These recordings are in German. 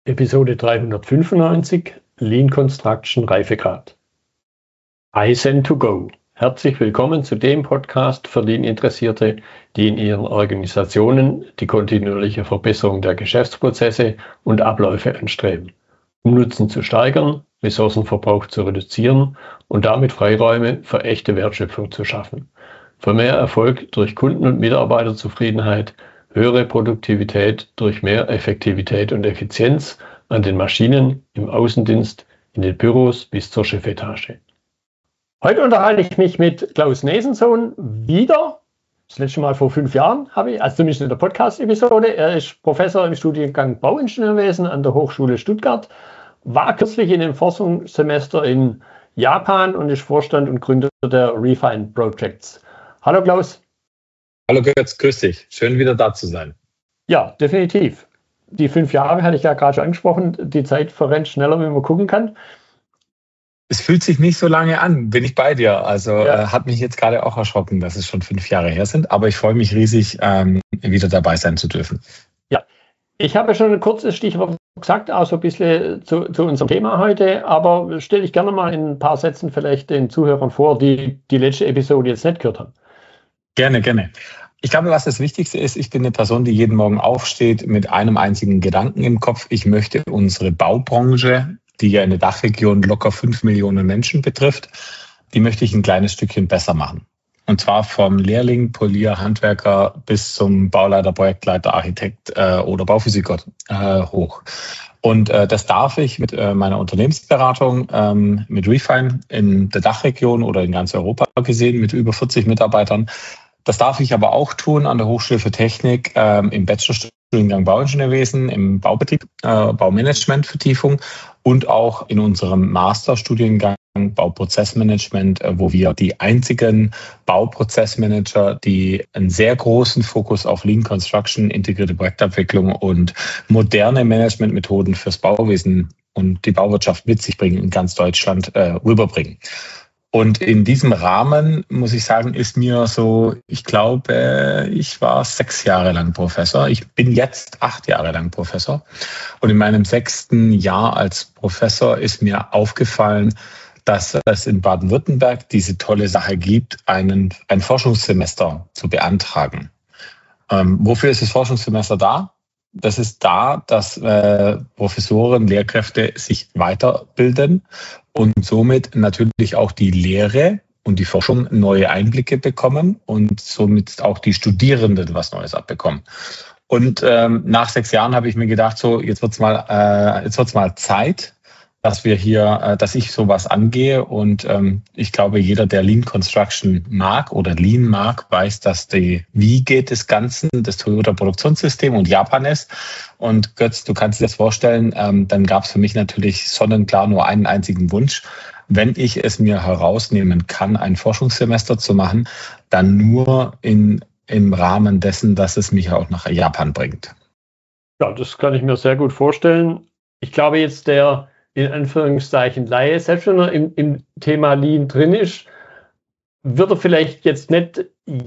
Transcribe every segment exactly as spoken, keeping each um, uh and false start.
Episode dreihundertfünfundneunzig, Lean Construction Reifegrad. Kaizen to go. Herzlich willkommen zu dem Podcast für Lean-Interessierte, die in ihren Organisationen die kontinuierliche Verbesserung der Geschäftsprozesse und Abläufe anstreben, um Nutzen zu steigern, Ressourcenverbrauch zu reduzieren und damit Freiräume für echte Wertschöpfung zu schaffen. Für mehr Erfolg durch Kunden- und Mitarbeiterzufriedenheit, höhere Produktivität durch mehr Effektivität und Effizienz an den Maschinen, im Außendienst, in den Büros bis zur Chefetage. Heute unterhalte ich mich mit Klaus Nesensohn wieder. Das letzte Mal vor fünf Jahren habe ich, also zumindest in der Podcast-Episode. Er ist Professor im Studiengang Bauingenieurwesen an der Hochschule Stuttgart, war kürzlich in einem Forschungssemester in Japan und ist Vorstand und Gründer der Refine Projects. Hallo Klaus. Hallo Götz, grüß dich. Schön wieder da zu sein. Ja, definitiv. Die fünf Jahre hatte ich ja gerade schon angesprochen. Die Zeit verrennt schneller, wie man gucken kann. Es fühlt sich nicht so lange an, bin ich bei dir. Also ja. äh, hat mich jetzt gerade auch erschrocken, dass es schon fünf Jahre her sind. Aber ich freue mich riesig, ähm, wieder dabei sein zu dürfen. Ja, ich habe schon ein kurzes Stichwort gesagt, auch so ein bisschen zu, zu unserem Thema heute. Aber stelle ich gerne mal in ein paar Sätzen vielleicht den Zuhörern vor, die die letzte Episode jetzt nicht gehört haben. Gerne, gerne. Ich glaube, was das Wichtigste ist, ich bin eine Person, die jeden Morgen aufsteht mit einem einzigen Gedanken im Kopf. Ich möchte unsere Baubranche, die ja in der Dachregion locker fünf Millionen Menschen betrifft, die möchte ich ein kleines Stückchen besser machen. Und zwar vom Lehrling, Polier, Handwerker bis zum Bauleiter, Projektleiter, Architekt äh, oder Bauphysiker äh, hoch. Und äh, das darf ich mit äh, meiner Unternehmensberatung, ähm, mit Refine in der Dachregion oder in ganz Europa gesehen, mit über vierzig Mitarbeitern. Das darf ich aber auch tun an der Hochschule für Technik, ähm, im Bachelorstudiengang Bauingenieurwesen, im Baubetrieb, äh, Baumanagement-Vertiefung und auch in unserem Masterstudiengang Bauprozessmanagement, äh, wo wir die einzigen Bauprozessmanager, die einen sehr großen Fokus auf Lean Construction, integrierte Projektabwicklung und moderne Managementmethoden fürs Bauwesen und die Bauwirtschaft mit sich bringen in ganz Deutschland äh, rüberbringen. Und in diesem Rahmen, muss ich sagen, ist mir so, ich glaube, ich war sechs Jahre lang Professor. Ich bin jetzt acht Jahre lang Professor. Und in meinem sechsten Jahr als Professor ist mir aufgefallen, dass es in Baden-Württemberg diese tolle Sache gibt, einen, ein Forschungssemester zu beantragen. Ähm, wofür ist das Forschungssemester da? Das ist da, dass äh, Professoren, Lehrkräfte sich weiterbilden und somit natürlich auch die Lehre und die Forschung neue Einblicke bekommen und somit auch die Studierenden was Neues abbekommen. Und ähm, nach sechs Jahren habe ich mir gedacht, so jetzt wird's mal, äh, jetzt wird's mal Zeit, dass wir hier, äh, dass ich sowas angehe. Und ähm, ich glaube, jeder, der Lean Construction mag oder Lean mag, weiß, dass die Wiege des Ganzen das Toyota Produktionssystem und Japan ist. Und Götz, du kannst dir das vorstellen, ähm, dann gab es für mich natürlich sonnenklar nur einen einzigen Wunsch. Wenn ich es mir herausnehmen kann, ein Forschungssemester zu machen, dann nur in, im Rahmen dessen, dass es mich auch nach Japan bringt. Ja, das kann ich mir sehr gut vorstellen. Ich glaube jetzt, der in Anführungszeichen Laie, selbst wenn er im, im Thema Lean drin ist, wird er vielleicht jetzt nicht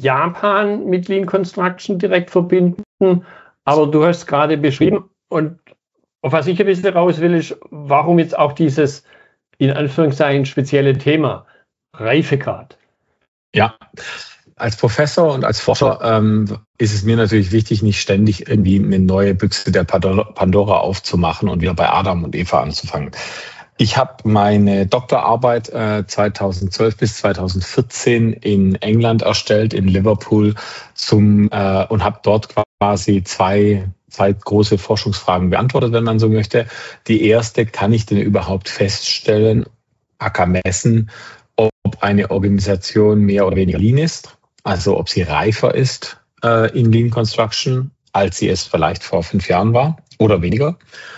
Japan mit Lean Construction direkt verbinden, aber du hast gerade beschrieben und auf was ich ein bisschen raus will, ist, warum jetzt auch dieses in Anführungszeichen spezielle Thema Reifegrad. Ja, als Professor und als Forscher ähm, ist es mir natürlich wichtig, nicht ständig irgendwie eine neue Büchse der Pandora aufzumachen und wieder bei Adam und Eva anzufangen. Ich habe meine Doktorarbeit äh, zweitausendzwölf bis zweitausendvierzehn in England erstellt, in Liverpool, zum äh, und habe dort quasi zwei, zwei große Forschungsfragen beantwortet, wenn man so möchte. Die erste: Kann ich denn überhaupt feststellen, aka messen, ob eine Organisation mehr oder weniger Lean ist? Also ob sie reifer ist äh, in Lean Construction, als sie es vielleicht vor fünf Jahren war oder weniger.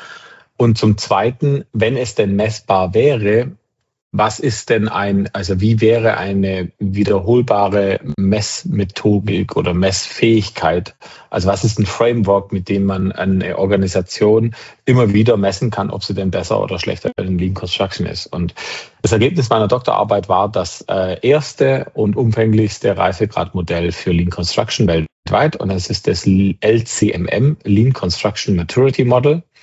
Und zum Zweiten, wenn es denn messbar wäre, was ist denn ein, also wie wäre eine wiederholbare Messmethodik oder Messfähigkeit? Also was ist ein Framework, mit dem man eine Organisation immer wieder messen kann, ob sie denn besser oder schlechter in Lean Construction ist? Und das Ergebnis meiner Doktorarbeit war das äh, erste und umfänglichste Reifegradmodell für Lean Construction weltweit. Und das ist das L C M M, Lean Construction Maturity Model.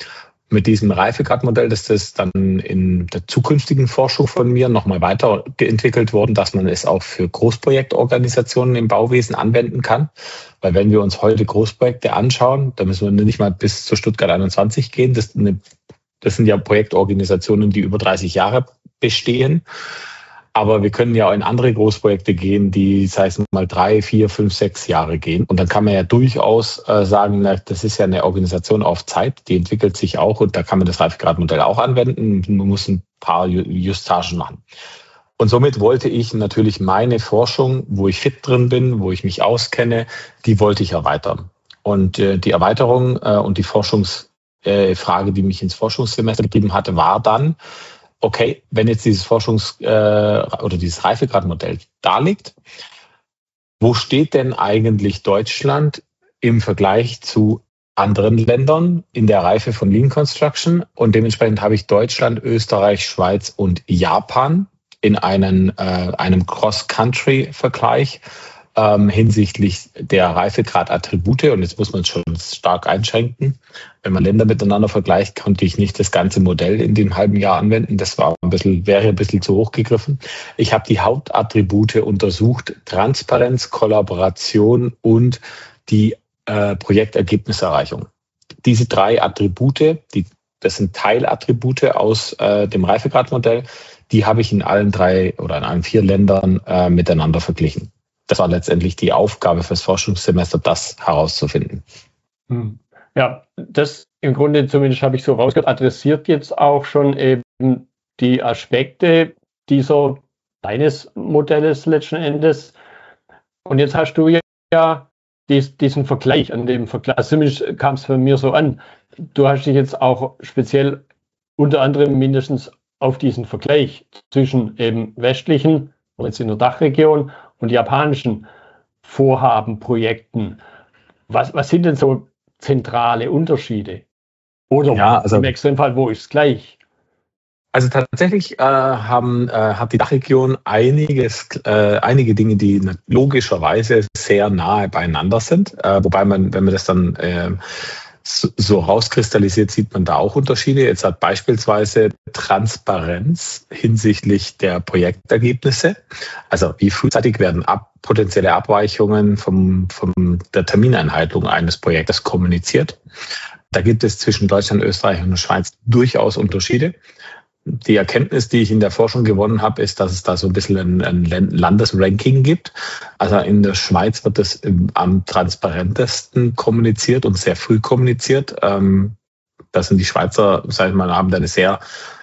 Mit diesem Reifegradmodell ist es dann in der zukünftigen Forschung von mir nochmal weiterentwickelt worden, dass man es auch für Großprojektorganisationen im Bauwesen anwenden kann. Weil wenn wir uns heute Großprojekte anschauen, da müssen wir nicht mal bis zu Stuttgart einundzwanzig gehen. Das, eine, das sind ja Projektorganisationen, die über dreißig Jahre bestehen. Aber wir können ja auch in andere Großprojekte gehen, die, sei es mal, drei, vier, fünf, sechs Jahre gehen. Und dann kann man ja durchaus äh, sagen, na, das ist ja eine Organisation auf Zeit, die entwickelt sich auch und da kann man das Reifegradmodell auch anwenden. Man muss ein paar Justagen machen. Und somit wollte ich natürlich meine Forschung, wo ich fit drin bin, wo ich mich auskenne, die wollte ich erweitern. Und äh, die Erweiterung äh, und die Forschungsfrage, äh, die mich ins Forschungssemester gegeben hatte, war dann, okay, wenn jetzt dieses Forschungs- äh, oder dieses Reifegradmodell da liegt, wo steht denn eigentlich Deutschland im Vergleich zu anderen Ländern in der Reife von Lean Construction? Und dementsprechend habe ich Deutschland, Österreich, Schweiz und Japan in einen, äh, einem Cross-Country-Vergleich ähm, hinsichtlich der Reifegrad-Attribute. Und jetzt muss man es schon stark einschränken. Wenn man Länder miteinander vergleicht, konnte ich nicht das ganze Modell in dem halben Jahr anwenden. Das war ein bisschen, wäre ein bisschen zu hoch gegriffen. Ich habe die Hauptattribute untersucht: Transparenz, Kollaboration und die äh, Projektergebniserreichung. Diese drei Attribute, die, das sind Teilattribute aus äh, dem Reifegradmodell, die habe ich in allen drei oder in allen vier Ländern äh, miteinander verglichen. Das war letztendlich die Aufgabe fürs Forschungssemester, das herauszufinden. Ja, das im Grunde, zumindest habe ich so rausgehört, adressiert jetzt auch schon eben die Aspekte dieser deines Modells letzten Endes. Und jetzt hast du ja dies, diesen Vergleich, an dem Vergleich, also zumindest kam es bei mir so an. Du hast dich jetzt auch speziell unter anderem mindestens auf diesen Vergleich zwischen eben westlichen, oder jetzt in der Dachregion, und japanischen Vorhaben, Projekten. Was, was sind denn so zentrale Unterschiede? Oder ja, also, im Extremfall, wo ist es gleich? Also tatsächlich äh, haben, äh, hat die Dachregion einiges, äh, einige Dinge, die logischerweise sehr nahe beieinander sind. Äh, wobei man, wenn man das dann äh, so, so rauskristallisiert, sieht man da auch Unterschiede. Jetzt hat beispielsweise Transparenz hinsichtlich der Projektergebnisse. Also wie frühzeitig werden ab, potenzielle Abweichungen vom, vom der Termineinhaltung eines Projektes kommuniziert. Da gibt es zwischen Deutschland, Österreich und der Schweiz durchaus Unterschiede. Die Erkenntnis, die ich in der Forschung gewonnen habe, ist, dass es da so ein bisschen ein, ein Landesranking gibt. Also in der Schweiz wird das am transparentesten kommuniziert und sehr früh kommuniziert. Das sind die Schweizer, sage ich mal, haben da eine sehr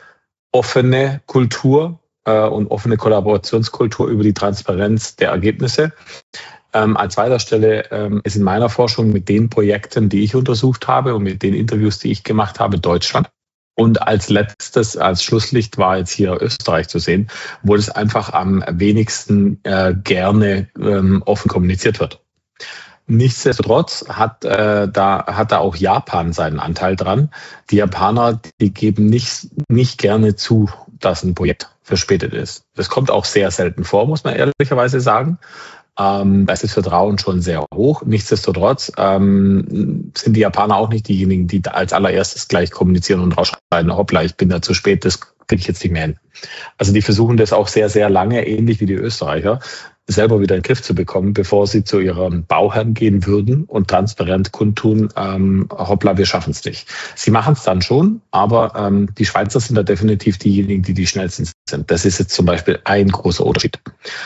offene Kultur und offene Kollaborationskultur über die Transparenz der Ergebnisse. Ähm, an zweiter Stelle ähm, ist in meiner Forschung mit den Projekten, die ich untersucht habe und mit den Interviews, die ich gemacht habe, Deutschland. Und als letztes, als Schlusslicht war jetzt hier Österreich zu sehen, wo das einfach am wenigsten äh, gerne ähm, offen kommuniziert wird. Nichtsdestotrotz hat, äh, da, hat da auch Japan seinen Anteil dran. Die Japaner, die geben nicht, nicht gerne zu, dass ein Projekt verspätet ist. Das kommt auch sehr selten vor, muss man ehrlicherweise sagen. Ähm, da ist das Vertrauen schon sehr hoch. Nichtsdestotrotz ähm, sind die Japaner auch nicht diejenigen, die als allererstes gleich kommunizieren und rausschneiden, hoppla, ich bin da zu spät, das kriege ich jetzt nicht mehr hin. Also die versuchen das auch sehr, sehr lange, ähnlich wie die Österreicher, selber wieder in den Griff zu bekommen, bevor sie zu ihrem Bauherrn gehen würden und transparent kundtun, ähm, hoppla, wir schaffen es nicht. Sie machen es dann schon, aber ähm, die Schweizer sind da definitiv diejenigen, die die schnellsten sind. Das ist jetzt zum Beispiel ein großer Unterschied.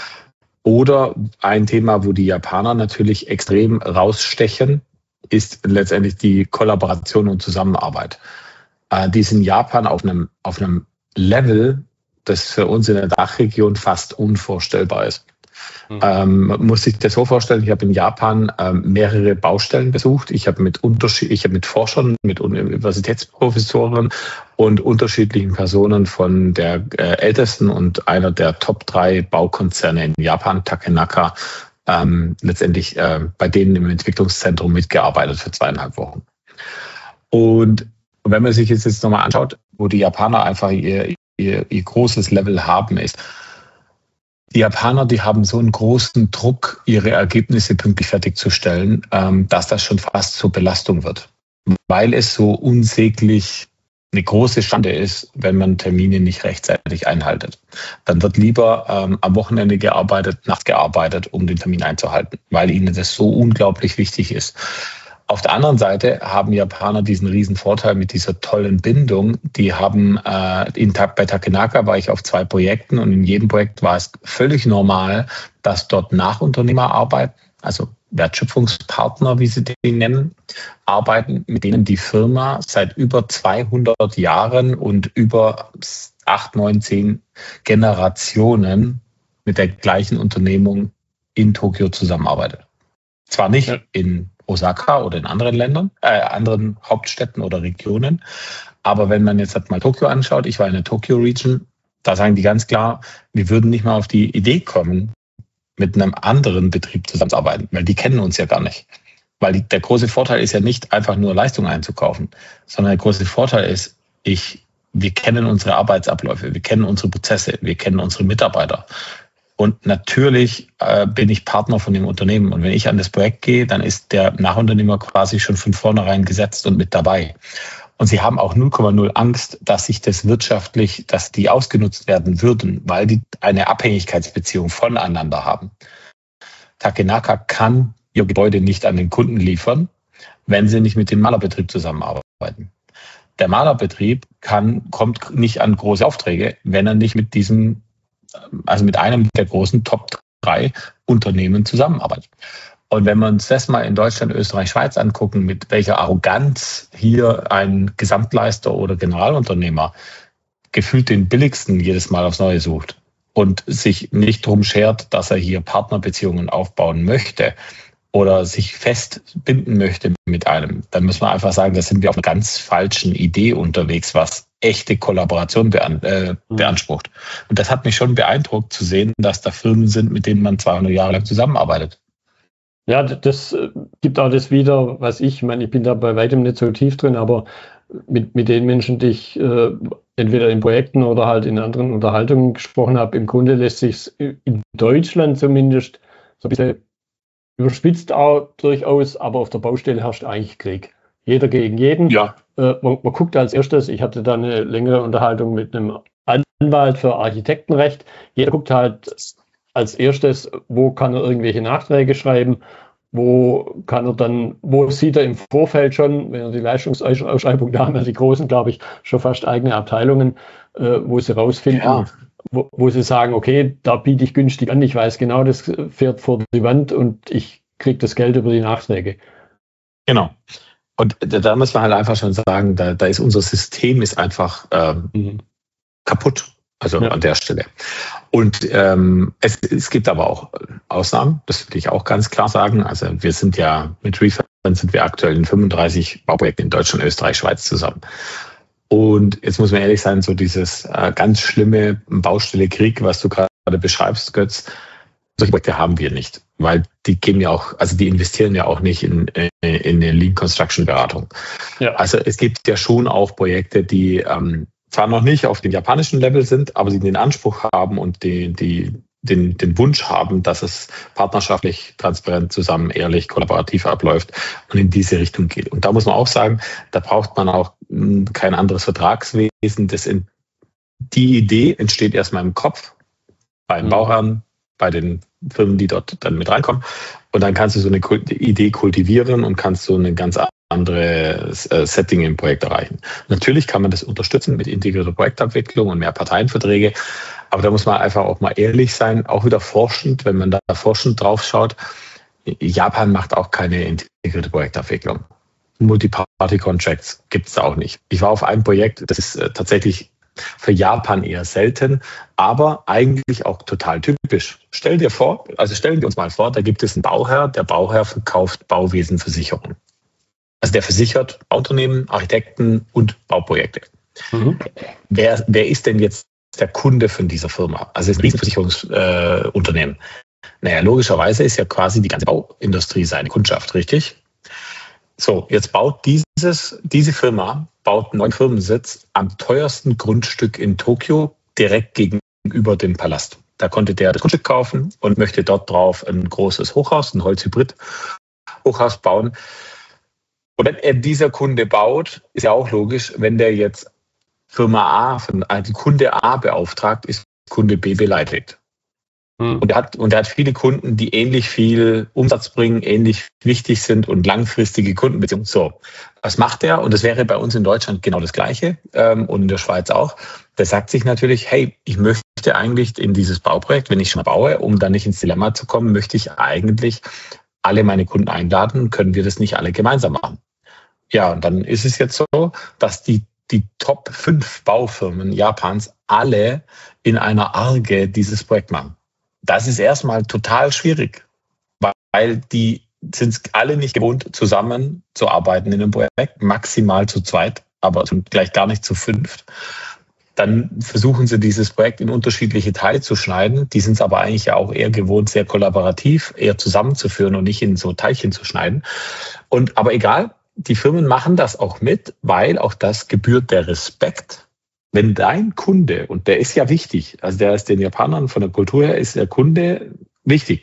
Oder ein Thema, wo die Japaner natürlich extrem rausstechen, ist letztendlich die Kollaboration und Zusammenarbeit. Äh, die ist in Japan auf einem, auf einem Level, das für uns in der Dachregion fast unvorstellbar ist. Mhm. Ähm, man muss sich das so vorstellen, ich habe in Japan ähm, mehrere Baustellen besucht. Ich habe mit Unterschied, ich habe mit Forschern, mit Universitätsprofessoren und unterschiedlichen Personen von der äh, ältesten und einer der Top drei Baukonzerne in Japan, Takenaka, ähm, letztendlich äh, bei denen im Entwicklungszentrum mitgearbeitet für zweieinhalb Wochen. Und wenn man sich jetzt, jetzt nochmal anschaut, wo die Japaner einfach ihr, ihr, ihr großes Level haben, ist, die Japaner, die haben so einen großen Druck, ihre Ergebnisse pünktlich fertigzustellen, dass das schon fast zur Belastung wird. Weil es so unsäglich eine große Schande ist, wenn man Termine nicht rechtzeitig einhaltet. Dann wird lieber ähm, am Wochenende gearbeitet, nachts gearbeitet, um den Termin einzuhalten, weil ihnen das so unglaublich wichtig ist. Auf der anderen Seite haben Japaner diesen riesen Vorteil mit dieser tollen Bindung. Die haben äh, in, bei Takenaka war ich auf zwei Projekten und in jedem Projekt war es völlig normal, dass dort Nachunternehmer arbeiten, also Wertschöpfungspartner, wie sie den nennen, arbeiten, mit denen die Firma seit über zweihundert Jahren und über acht, neun, zehn Generationen mit der gleichen Unternehmung in Tokio zusammenarbeitet. Zwar nicht ja. in Osaka oder in anderen Ländern, äh, anderen Hauptstädten oder Regionen, aber wenn man jetzt halt mal Tokio anschaut, ich war in der Tokyo Region, da sagen die ganz klar, wir würden nicht mal auf die Idee kommen, mit einem anderen Betrieb zusammenzuarbeiten, weil die kennen uns ja gar nicht. Weil die, der große Vorteil ist ja nicht einfach nur Leistung einzukaufen, sondern der große Vorteil ist, ich, wir kennen unsere Arbeitsabläufe, wir kennen unsere Prozesse, wir kennen unsere Mitarbeiter. Und natürlich äh, bin ich Partner von dem Unternehmen. Und wenn ich an das Projekt gehe, dann ist der Nachunternehmer quasi schon von vornherein gesetzt und mit dabei. Und sie haben auch null Komma null Angst, dass sich das wirtschaftlich, dass die ausgenutzt werden würden, weil die eine Abhängigkeitsbeziehung voneinander haben. Takenaka kann ihr Gebäude nicht an den Kunden liefern, wenn sie nicht mit dem Malerbetrieb zusammenarbeiten. Der Malerbetrieb kann, kommt nicht an große Aufträge, wenn er nicht mit diesem, also mit einem der großen Top drei Unternehmen zusammenarbeitet. Und wenn wir uns das mal in Deutschland, Österreich, Schweiz angucken, mit welcher Arroganz hier ein Gesamtleister oder Generalunternehmer gefühlt den billigsten jedes Mal aufs Neue sucht und sich nicht drum schert, dass er hier Partnerbeziehungen aufbauen möchte oder sich festbinden möchte mit einem, dann müssen wir einfach sagen, da sind wir auf einer ganz falschen Idee unterwegs, was echte Kollaboration bean äh, beansprucht. Und das hat mich schon beeindruckt zu sehen, dass da Firmen sind, mit denen man zweihundert Jahre lang zusammenarbeitet. Ja, das gibt auch das wieder, was ich, ich meine, ich bin da bei weitem nicht so tief drin, aber mit, mit den Menschen, die ich äh, entweder in Projekten oder halt in anderen Unterhaltungen gesprochen habe, im Grunde lässt sich in Deutschland zumindest so ein bisschen überspitzt auch durchaus, aber auf der Baustelle herrscht eigentlich Krieg. Jeder gegen jeden. Ja. Äh, man, man guckt als erstes, ich hatte da eine längere Unterhaltung mit einem Anwalt für Architektenrecht. Jeder guckt halt als erstes, wo kann er irgendwelche Nachträge schreiben, wo kann er dann, wo sieht er im Vorfeld schon, wenn er die Leistungsausschreibung, da haben ja die Großen, glaube ich, schon fast eigene Abteilungen, äh, wo sie rausfinden, ja. wo, wo sie sagen, okay, da biete ich günstig an, ich weiß genau, das fährt vor die Wand und ich kriege das Geld über die Nachträge. Genau. Und da muss man halt einfach schon sagen, da, da ist unser System ist einfach ähm, mhm. kaputt. Also ja. an der Stelle. Und ähm, es, es gibt aber auch Ausnahmen, das will ich auch ganz klar sagen. Also wir sind ja mit Refund sind wir aktuell in fünfunddreißig Bauprojekten in Deutschland, Österreich, Schweiz zusammen. Und jetzt muss man ehrlich sein, so dieses äh, ganz schlimme Baustelle-Krieg, was du gerade beschreibst, Götz, solche Projekte haben wir nicht. Weil die geben ja auch, also die investieren ja auch nicht in, in, in eine Lean Construction Beratung. Ja. Also es gibt ja schon auch Projekte, die ähm, zwar noch nicht auf dem japanischen Level sind, aber sie den Anspruch haben und die, die, den, den Wunsch haben, dass es partnerschaftlich, transparent, zusammen, ehrlich, kollaborativ abläuft und in diese Richtung geht. Und da muss man auch sagen, da braucht man auch kein anderes Vertragswesen. Das in, die Idee entsteht erstmal im Kopf, beim mhm. Bauherrn, bei den Firmen, die dort dann mit reinkommen. Und dann kannst du so eine Idee kultivieren und kannst so eine ganz anderes Setting im Projekt erreichen. Natürlich kann man das unterstützen mit integrierter Projektabwicklung und mehr Parteienverträge, aber da muss man einfach auch mal ehrlich sein, auch wieder forschend, wenn man da forschend drauf schaut. Japan macht auch keine integrierte Projektabwicklung. Multi-Party-Contracts gibt es da auch nicht. Ich war auf einem Projekt, das ist äh, tatsächlich für Japan eher selten, aber eigentlich auch total typisch. Stell dir vor, also stellen wir uns mal vor, da gibt es einen Bauherr, der Bauherr verkauft Bauwesenversicherungen. Also der versichert Bauunternehmen, Architekten und Bauprojekte. Mhm. Wer, wer ist denn jetzt der Kunde von dieser Firma? Also es ist ein Riesenversicherungsunternehmen. Äh, naja, logischerweise ist ja quasi die ganze Bauindustrie seine Kundschaft, richtig? So, jetzt baut dieses, diese Firma, baut einen neuen Firmensitz am teuersten Grundstück in Tokio, direkt gegenüber dem Palast. Da konnte der das Grundstück kaufen und möchte dort drauf ein großes Hochhaus, ein Holzhybrid-Hochhaus bauen. Und wenn er dieser Kunde baut, ist ja auch logisch, wenn der jetzt Firma A, von, also Kunde A beauftragt, ist Kunde B beleidigt. Und er hat, und er hat viele Kunden, die ähnlich viel Umsatz bringen, ähnlich wichtig sind und langfristige Kundenbeziehungen. So, was macht er? Und das wäre bei uns in Deutschland genau das Gleiche ähm, und in der Schweiz auch. Der sagt sich natürlich, hey, ich möchte eigentlich in dieses Bauprojekt, wenn ich schon baue, um dann nicht ins Dilemma zu kommen, möchte ich eigentlich alle meine Kunden einladen, können wir das nicht alle gemeinsam machen. Ja, und dann ist es jetzt so, dass die die Top fünf Baufirmen Japans alle in einer Arge dieses Projekt machen. Das ist erstmal total schwierig, weil die sind alle nicht gewohnt, zusammen zu arbeiten in einem Projekt, maximal zu zweit, aber gleich gar nicht zu fünft. Dann versuchen sie, dieses Projekt in unterschiedliche Teile zu schneiden. Die sind es aber eigentlich ja auch eher gewohnt, sehr kollaborativ, eher zusammenzuführen und nicht in so Teilchen zu schneiden. Und aber egal, die Firmen machen das auch mit, weil auch das gebührt der Respekt. Wenn dein Kunde, und der ist ja wichtig, also der ist den Japanern von der Kultur her, ist der Kunde wichtig.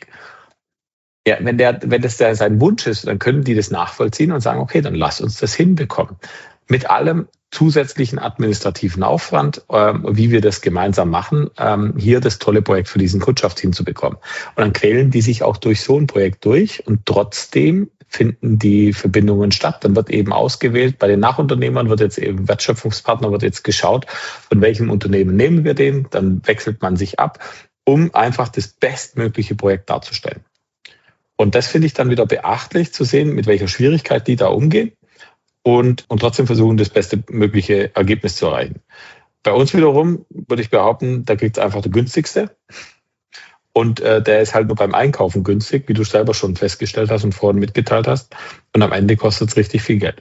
Ja, wenn der, wenn das der sein Wunsch ist, dann können die das nachvollziehen und sagen, okay, dann lass uns das hinbekommen. Mit allem zusätzlichen administrativen Aufwand, ähm, wie wir das gemeinsam machen, ähm, hier das tolle Projekt für diesen Kundschaft hinzubekommen. Und dann quälen die sich auch durch so ein Projekt durch und trotzdem finden die Verbindungen statt. Dann wird eben ausgewählt, bei den Nachunternehmern wird jetzt eben Wertschöpfungspartner, wird jetzt geschaut, von welchem Unternehmen nehmen wir den, dann wechselt man sich ab, um einfach das bestmögliche Projekt darzustellen. Und das finde ich dann wieder beachtlich zu sehen, mit welcher Schwierigkeit die da umgehen und, und trotzdem versuchen, das beste mögliche Ergebnis zu erreichen. Bei uns wiederum würde ich behaupten, da kriegt es einfach der günstigste. Und äh, der ist halt nur beim Einkaufen günstig, wie du selber schon festgestellt hast und vorhin mitgeteilt hast. Und am Ende kostet es richtig viel Geld.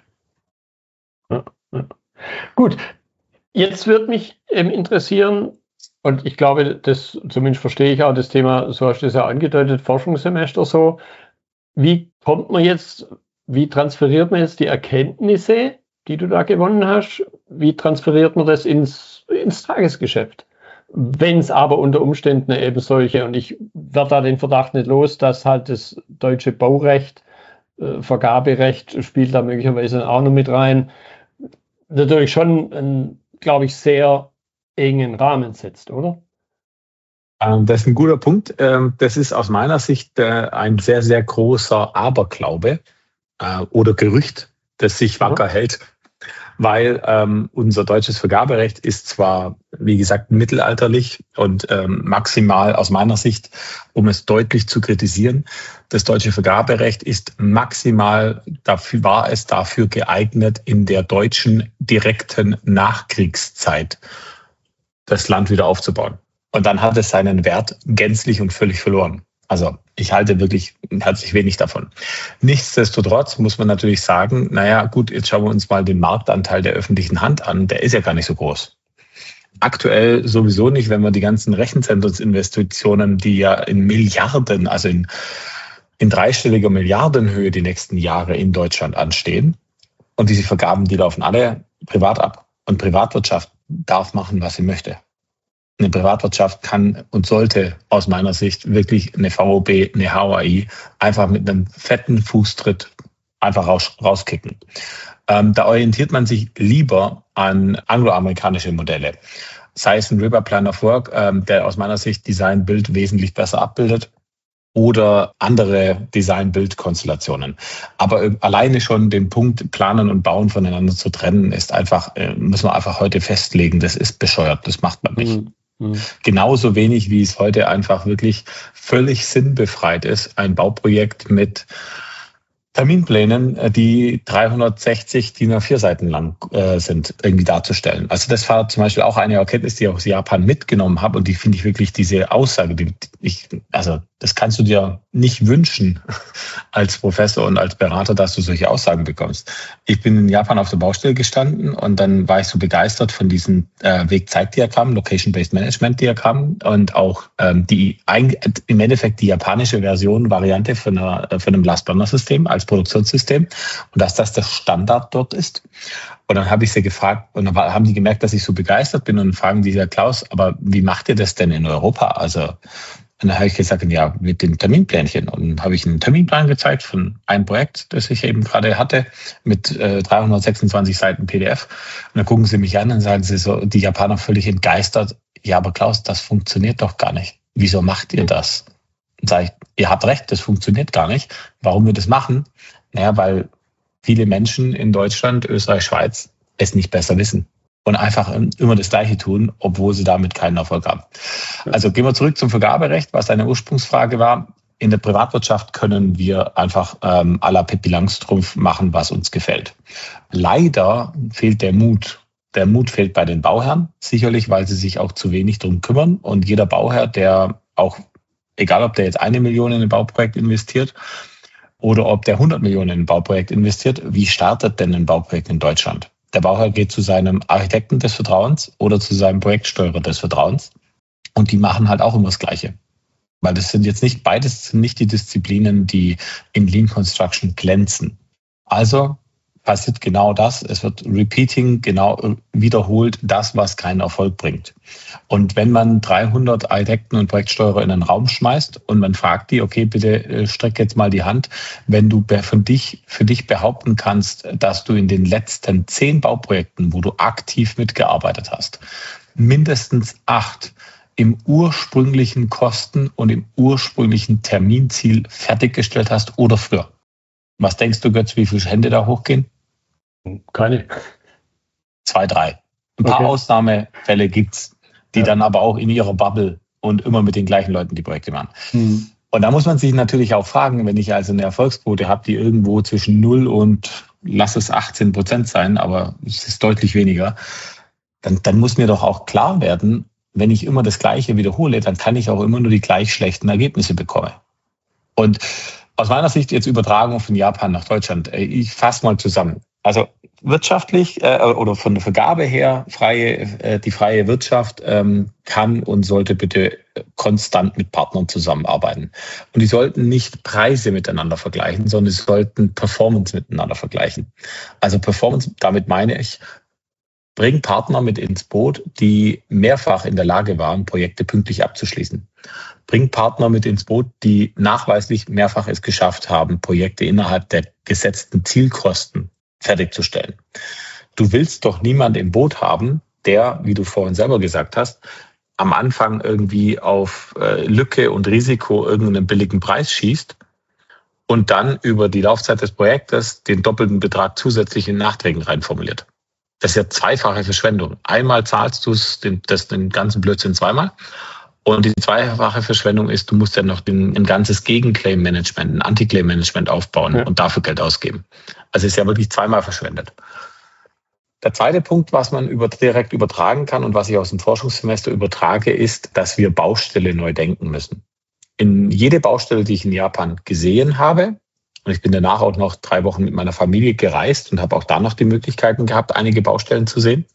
Ja, ja. Gut, jetzt würde mich ähm, interessieren, und ich glaube, das zumindest verstehe ich auch das Thema, so hast du es ja angedeutet, Forschungssemester so. Wie kommt man jetzt, wie transferiert man jetzt die Erkenntnisse, die du da gewonnen hast, wie transferiert man das ins, ins Tagesgeschäft? Wenn es aber unter Umständen eben solche, und ich werde da den Verdacht nicht los, dass halt das deutsche Baurecht, äh, Vergaberecht spielt da möglicherweise auch noch mit rein, natürlich schon einen, glaube ich, sehr engen Rahmen setzt, oder? Das ist ein guter Punkt. Das ist aus meiner Sicht ein sehr, sehr großer Aberglaube oder Gerücht, das sich wacker ja. hält. Weil ähm, unser deutsches Vergaberecht ist zwar, wie gesagt, mittelalterlich und ähm, maximal aus meiner Sicht, um es deutlich zu kritisieren, das deutsche Vergaberecht ist maximal, dafür war es dafür geeignet, in der deutschen direkten Nachkriegszeit das Land wieder aufzubauen. Und dann hat es seinen Wert gänzlich und völlig verloren. Also ich halte wirklich herzlich wenig davon. Nichtsdestotrotz muss man natürlich sagen, naja gut, jetzt schauen wir uns mal den Marktanteil der öffentlichen Hand an. Der ist ja gar nicht so groß. Aktuell sowieso nicht, wenn wir die ganzen Rechenzentrumsinvestitionen, die ja in Milliarden, also in, in dreistelliger Milliardenhöhe die nächsten Jahre in Deutschland anstehen. Und diese Vergaben, die laufen alle privat ab. Und Privatwirtschaft darf machen, was sie möchte. Eine Privatwirtschaft kann und sollte aus meiner Sicht wirklich eine V O B, eine H O A I einfach mit einem fetten Fußtritt einfach raus, rauskicken. Ähm, da orientiert man sich lieber an angloamerikanische Modelle. Sei es ein River Plan of Work, ähm, der aus meiner Sicht Design-Bild wesentlich besser abbildet, oder andere Design-Bild-Konstellationen. Aber alleine schon den Punkt Planen und Bauen voneinander zu trennen, ist einfach, äh, müssen wir einfach heute festlegen, das ist bescheuert, das macht man nicht. Mhm. Mhm. Genauso wenig, wie es heute einfach wirklich völlig sinnbefreit ist, ein Bauprojekt mit Terminplänen, die dreihundertsechzig D I N A vier Seiten lang äh, sind, irgendwie darzustellen. Also das war zum Beispiel auch eine Erkenntnis, die ich aus Japan mitgenommen habe, und die finde ich wirklich diese Aussage, die ich, also das kannst du dir nicht wünschen als Professor und als Berater, dass du solche Aussagen bekommst. Ich bin in Japan auf der Baustelle gestanden und dann war ich so begeistert von diesem äh, Wegzeitdiagramm, Location-Based Management-Diagramm, und auch ähm, die im Endeffekt die japanische Version, Variante von, einer, von einem Last-Burner-System als Produktionssystem, und dass das der Standard dort ist. Und dann habe ich sie gefragt, und dann haben die gemerkt, dass ich so begeistert bin, und fragen die, ja Klaus, aber wie macht ihr das denn in Europa? Also Und dann habe ich gesagt, ja, mit dem Terminplänchen. Und dann habe ich einen Terminplan gezeigt von einem Projekt, das ich eben gerade hatte, mit äh, dreihundertsechsundzwanzig Seiten P D F. Und dann gucken sie mich an und sagen sie so, die Japaner völlig entgeistert, ja, aber Klaus, das funktioniert doch gar nicht. Wieso macht ihr das? Und sage ich, ihr habt recht, das funktioniert gar nicht. Warum wir das machen? Naja, weil viele Menschen in Deutschland, Österreich, Schweiz es nicht besser wissen. Und einfach immer das Gleiche tun, obwohl sie damit keinen Erfolg haben. Also gehen wir zurück zum Vergaberecht, was deine Ursprungsfrage war. In der Privatwirtschaft können wir einfach ähm, à la Pippi Langstrumpf machen, was uns gefällt. Leider fehlt der Mut. Der Mut fehlt bei den Bauherren, sicherlich, weil sie sich auch zu wenig drum kümmern. Und jeder Bauherr, der auch, egal ob der jetzt eine Million in ein Bauprojekt investiert oder ob der hundert Millionen in ein Bauprojekt investiert, wie startet denn ein Bauprojekt in Deutschland? Der Bauherr geht zu seinem Architekten des Vertrauens oder zu seinem Projektsteuerer des Vertrauens. Und die machen halt auch immer das Gleiche. Weil das sind jetzt nicht, beides sind nicht die Disziplinen, die in Lean Construction glänzen. Also passiert genau das. Es wird repeating, genau wiederholt das, was keinen Erfolg bringt. Und wenn man dreihundert Architekten und Projektsteuerer in einen Raum schmeißt und man fragt die, okay, bitte streck jetzt mal die Hand, wenn du für dich, für dich behaupten kannst, dass du in den letzten zehn Bauprojekten, wo du aktiv mitgearbeitet hast, mindestens acht im ursprünglichen Kosten- und im ursprünglichen Terminziel fertiggestellt hast oder früher. Was denkst du, Götz, wie viele Hände da hochgehen? Keine. Zwei, drei. Ein paar okay. Ausnahmefälle gibt's, die ja. dann aber auch in ihrer Bubble und immer mit den gleichen Leuten die Projekte machen. Hm. Und da muss man sich natürlich auch fragen, wenn ich also eine Erfolgsquote habe, die irgendwo zwischen null und lass es achtzehn Prozent sein, aber es ist deutlich weniger, dann, dann muss mir doch auch klar werden, wenn ich immer das Gleiche wiederhole, dann kann ich auch immer nur die gleich schlechten Ergebnisse bekommen. Und aus meiner Sicht jetzt Übertragung von Japan nach Deutschland. Ich fasse mal zusammen. Also wirtschaftlich äh, oder von der Vergabe her, freie, äh, die freie Wirtschaft ähm, kann und sollte bitte konstant mit Partnern zusammenarbeiten. Und die sollten nicht Preise miteinander vergleichen, sondern sie sollten Performance miteinander vergleichen. Also Performance, damit meine ich, bring Partner mit ins Boot, die mehrfach in der Lage waren, Projekte pünktlich abzuschließen. Bring Partner mit ins Boot, die nachweislich mehrfach es geschafft haben, Projekte innerhalb der gesetzten Zielkosten fertigzustellen. Du willst doch niemand im Boot haben, der, wie du vorhin selber gesagt hast, am Anfang irgendwie auf äh, Lücke und Risiko irgendeinen billigen Preis schießt und dann über die Laufzeit des Projektes den doppelten Betrag zusätzlich in Nachträgen reinformuliert. Das ist ja zweifache Verschwendung. Einmal zahlst du es, den, das, den ganzen Blödsinn zweimal. Und die zweifache Verschwendung ist, du musst ja noch den, ein ganzes Gegenclaim-Management, ein Anti-Claim-Management aufbauen ja. und dafür Geld ausgeben. Also ist ja wirklich zweimal verschwendet. Der zweite Punkt, was man über, direkt übertragen kann und was ich aus dem Forschungssemester übertrage, ist, dass wir Baustelle neu denken müssen. In jede Baustelle, die ich in Japan gesehen habe, und ich bin danach auch noch drei Wochen mit meiner Familie gereist und habe auch da noch die Möglichkeiten gehabt, einige Baustellen zu sehen.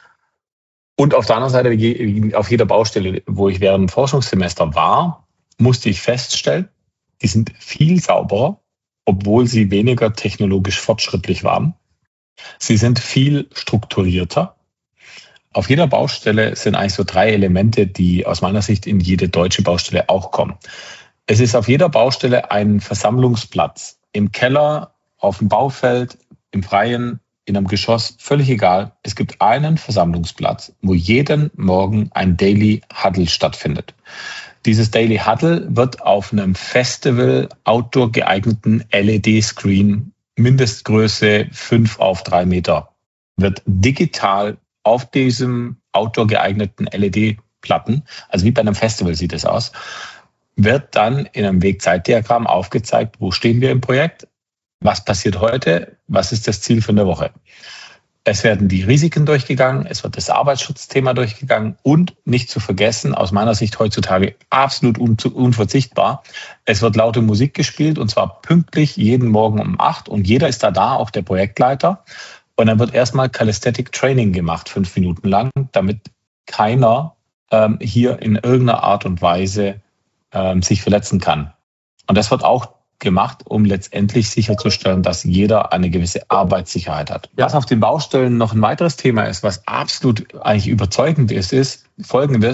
Und auf der anderen Seite, auf jeder Baustelle, wo ich während dem Forschungssemester war, musste ich feststellen, die sind viel sauberer, obwohl sie weniger technologisch fortschrittlich waren. Sie sind viel strukturierter. Auf jeder Baustelle sind eigentlich so drei Elemente, die aus meiner Sicht in jede deutsche Baustelle auch kommen. Es ist auf jeder Baustelle ein Versammlungsplatz. Im Keller, auf dem Baufeld, im Freien, in einem Geschoss, völlig egal. Es gibt einen Versammlungsplatz, wo jeden Morgen ein Daily Huddle stattfindet. Dieses Daily Huddle wird auf einem Festival Outdoor geeigneten L E D-Screen, Mindestgröße fünf auf drei Meter, wird digital auf diesem Outdoor geeigneten L E D-Platten, also wie bei einem Festival sieht es aus, wird dann in einem Weg-Zeit-Diagramm aufgezeigt, wo stehen wir im Projekt, was passiert heute, was ist das Ziel für eine Woche. Es werden die Risiken durchgegangen, es wird das Arbeitsschutzthema durchgegangen und nicht zu vergessen, aus meiner Sicht heutzutage absolut unverzichtbar, es wird laute Musik gespielt und zwar pünktlich jeden Morgen um acht und jeder ist da da, auch der Projektleiter. Und dann wird erstmal Calisthenic Training gemacht, fünf Minuten lang, damit keiner ähm, hier in irgendeiner Art und Weise ähm, sich verletzen kann. Und das wird auch gemacht, um letztendlich sicherzustellen, dass jeder eine gewisse Arbeitssicherheit hat. Was auf den Baustellen noch ein weiteres Thema ist, was absolut eigentlich überzeugend ist, ist Folgendes.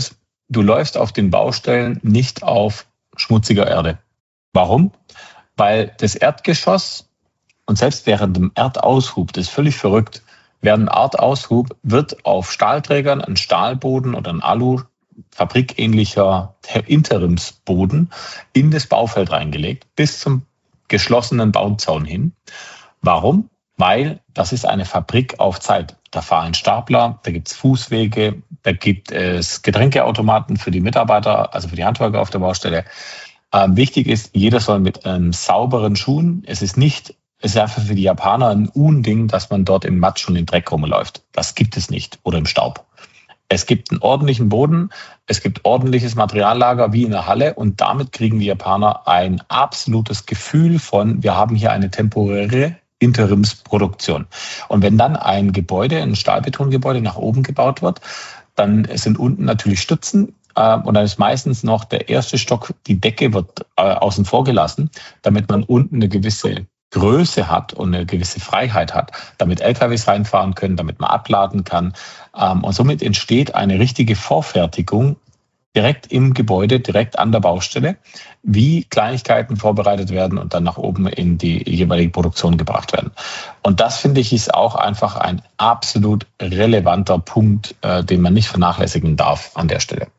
du läufst auf den Baustellen nicht auf schmutziger Erde. Warum? Weil das Erdgeschoss und selbst während dem Erdaushub, das ist völlig verrückt, während dem Erdaushub wird auf Stahlträgern ein Stahlboden oder ein Alu fabrikähnlicher Interimsboden in das Baufeld reingelegt, bis zum geschlossenen Bauzaun hin. Warum? Weil das ist eine Fabrik auf Zeit. Da fahren Stapler, da gibt es Fußwege, da gibt es Getränkeautomaten für die Mitarbeiter, also für die Handwerker auf der Baustelle. Ähm, wichtig ist, jeder soll mit ähm, sauberen Schuhen, es ist nicht, es ist einfach für die Japaner ein Unding, dass man dort im Matsch und im Dreck rumläuft. Das gibt es nicht oder im Staub. Es gibt einen ordentlichen Boden, es gibt ordentliches Materiallager wie in der Halle und damit kriegen die Japaner ein absolutes Gefühl von, wir haben hier eine temporäre Interimsproduktion. Und wenn dann ein Gebäude, ein Stahlbetongebäude nach oben gebaut wird, dann sind unten natürlich Stützen äh, und dann ist meistens noch der erste Stock, die Decke wird äh, außen vor gelassen, damit man unten eine gewisse Größe hat und eine gewisse Freiheit hat, damit L K Ws reinfahren können, damit man abladen kann. Ähm, und somit entsteht eine richtige Vorfertigung direkt im Gebäude, direkt an der Baustelle, wie Kleinigkeiten vorbereitet werden und dann nach oben in die jeweilige Produktion gebracht werden. Und das, finde ich, ist auch einfach ein absolut relevanter Punkt, äh, den man nicht vernachlässigen darf an der Stelle.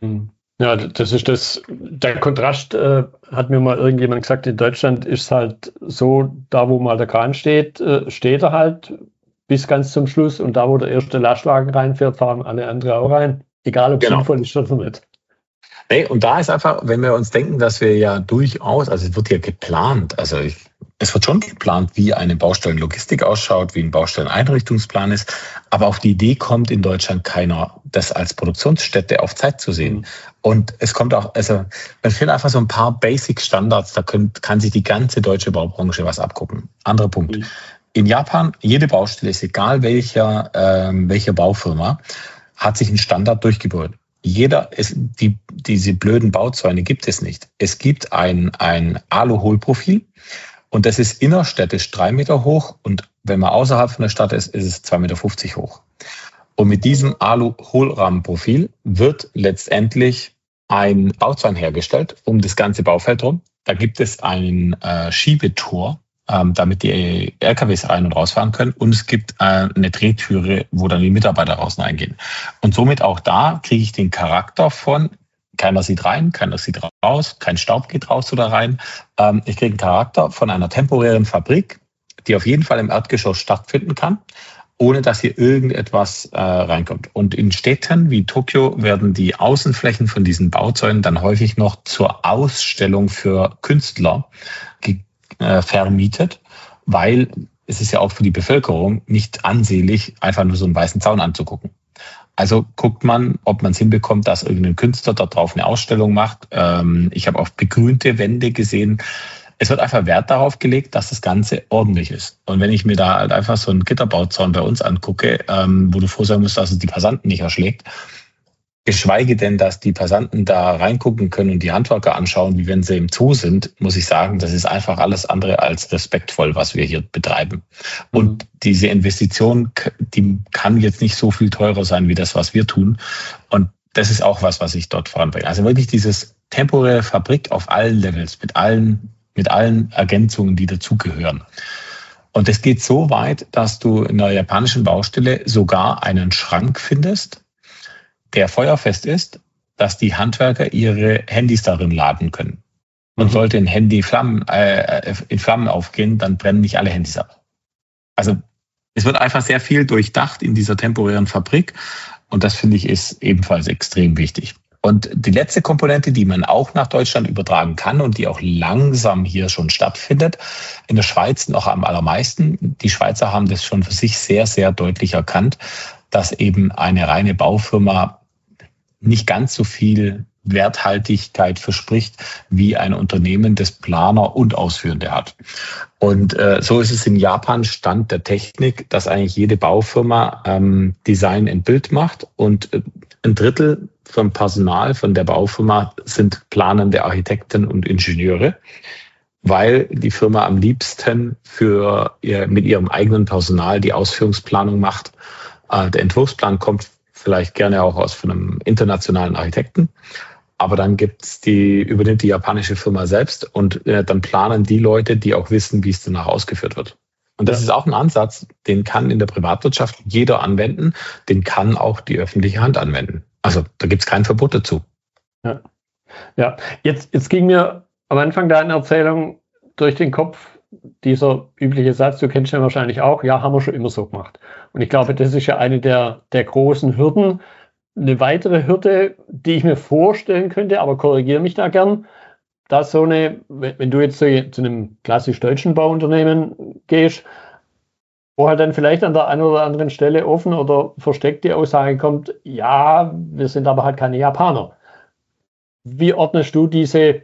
Ja, das ist das, der Kontrast, äh, hat mir mal irgendjemand gesagt, in Deutschland ist halt so, da wo mal der Kran steht, äh, steht er halt bis ganz zum Schluss und da wo der erste Lastwagen reinfährt, fahren alle anderen auch rein, egal ob es Genau. sinnvoll ist oder nicht. Nee, und da ist einfach, wenn wir uns denken, dass wir ja durchaus, also es wird ja geplant, also ich, es wird schon geplant, wie eine Baustellenlogistik ausschaut, wie ein Baustelleneinrichtungsplan ist, aber auf die Idee kommt in Deutschland keiner, das als Produktionsstätte auf Zeit zu sehen. Mhm. Und es kommt auch, also es fehlen einfach so ein paar Basic-Standards, da können, kann sich die ganze deutsche Baubranche was abgucken. Anderer Punkt. Mhm. In Japan, jede Baustelle, ist egal welcher, ähm, welche Baufirma, hat sich einen Standard durchgebaut. Jeder, ist, die, diese blöden Bauzäune gibt es nicht. Es gibt ein, ein Alu-Hohlprofil und das ist innerstädtisch drei Meter hoch und wenn man außerhalb von der Stadt ist, ist es zwei Meter fünfzig hoch. Und mit diesem Alu-Hohlrahmenprofil wird letztendlich ein Bauzaun hergestellt um das ganze Baufeld rum. Da gibt es ein äh, Schiebetor, ähm, damit die L K Ws rein und rausfahren können. Und es gibt äh, eine Drehtüre, wo dann die Mitarbeiter raus und reingehen. Und somit auch da kriege ich den Charakter von, keiner sieht rein, keiner sieht raus, kein Staub geht raus oder rein. Ähm, ich kriege einen Charakter von einer temporären Fabrik, die auf jeden Fall im Erdgeschoss stattfinden kann, ohne dass hier irgendetwas äh, reinkommt. Und in Städten wie Tokio werden die Außenflächen von diesen Bauzäunen dann häufig noch zur Ausstellung für Künstler ge- äh, vermietet, weil es ist ja auch für die Bevölkerung nicht ansehlich, einfach nur so einen weißen Zaun anzugucken. Also guckt man, ob man es hinbekommt, dass irgendein Künstler da drauf eine Ausstellung macht. Ähm, ich habe auch begrünte Wände gesehen. Es wird einfach Wert darauf gelegt, dass das Ganze ordentlich ist. Und wenn ich mir da halt einfach so einen Gitterbauzaun bei uns angucke, ähm, wo du froh sein musst, dass es die Passanten nicht erschlägt, geschweige denn, dass die Passanten da reingucken können und die Handwerker anschauen, wie wenn sie im Zoo sind, muss ich sagen, das ist einfach alles andere als respektvoll, was wir hier betreiben. Und diese Investition, die kann jetzt nicht so viel teurer sein, wie das, was wir tun. Und das ist auch was, was ich dort voranbringe. Also wirklich dieses temporäre Fabrik auf allen Levels, mit allen mit allen Ergänzungen, die dazugehören. Und es geht so weit, dass du in der japanischen Baustelle sogar einen Schrank findest, der feuerfest ist, dass die Handwerker ihre Handys darin laden können. Und mhm. sollte ein Handy Flammen, äh, in Flammen aufgehen, dann brennen nicht alle Handys ab. Also es wird einfach sehr viel durchdacht in dieser temporären Fabrik und das, finde ich, ist ebenfalls extrem wichtig. Und die letzte Komponente, die man auch nach Deutschland übertragen kann und die auch langsam hier schon stattfindet, in der Schweiz noch am allermeisten. Die Schweizer haben das schon für sich sehr, sehr deutlich erkannt, dass eben eine reine Baufirma nicht ganz so viel Werthaltigkeit verspricht, wie ein Unternehmen, das Planer und Ausführende hat. Und äh, so ist es in Japan Stand der Technik, dass eigentlich jede Baufirma ähm, Design and Build macht und äh, ein Drittel vom Personal von der Baufirma sind planende Architekten und Ingenieure, weil die Firma am liebsten für ihr, mit ihrem eigenen Personal die Ausführungsplanung macht. Äh, der Entwurfsplan kommt vielleicht gerne auch aus von einem internationalen Architekten. Aber dann gibt's die, übernimmt die japanische Firma selbst und äh, dann planen die Leute, die auch wissen, wie es danach ausgeführt wird. Und das ja. ist auch ein Ansatz, den kann in der Privatwirtschaft jeder anwenden, den kann auch die öffentliche Hand anwenden. Also da gibt's kein Verbot dazu. Ja, ja. Jetzt, jetzt ging mir am Anfang deiner Erzählung durch den Kopf dieser übliche Satz, du kennst ihn wahrscheinlich auch, ja, haben wir schon immer so gemacht. Und ich glaube, das ist ja eine der, der großen Hürden. Eine weitere Hürde, die ich mir vorstellen könnte, aber korrigiere mich da gern, dass so eine, wenn du jetzt zu, zu einem klassisch deutschen Bauunternehmen gehst, wo halt dann vielleicht an der einen oder anderen Stelle offen oder versteckt die Aussage kommt, ja, wir sind aber halt keine Japaner. Wie ordnest du diese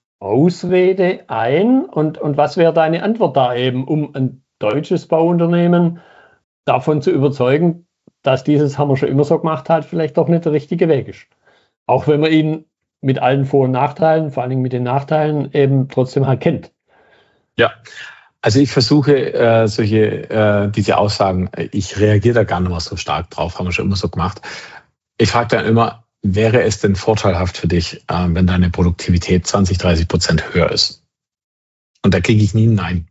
Ausrede ein und, und was wäre deine Antwort da eben, um ein deutsches Bauunternehmen davon zu überzeugen, dass dieses haben wir schon immer so gemacht hat, vielleicht doch nicht der richtige Weg ist. Auch wenn man ihn mit allen Vor- und Nachteilen, vor allen Dingen mit den Nachteilen, eben trotzdem halt kennt. Ja, also ich versuche äh, solche, äh, diese Aussagen, ich reagiere da gar nicht mehr so stark drauf, haben wir schon immer so gemacht. Ich frage dann immer, wäre es denn vorteilhaft für dich, äh, wenn deine Produktivität zwanzig, dreißig Prozent höher ist? Und da kriege ich nie ein Nein.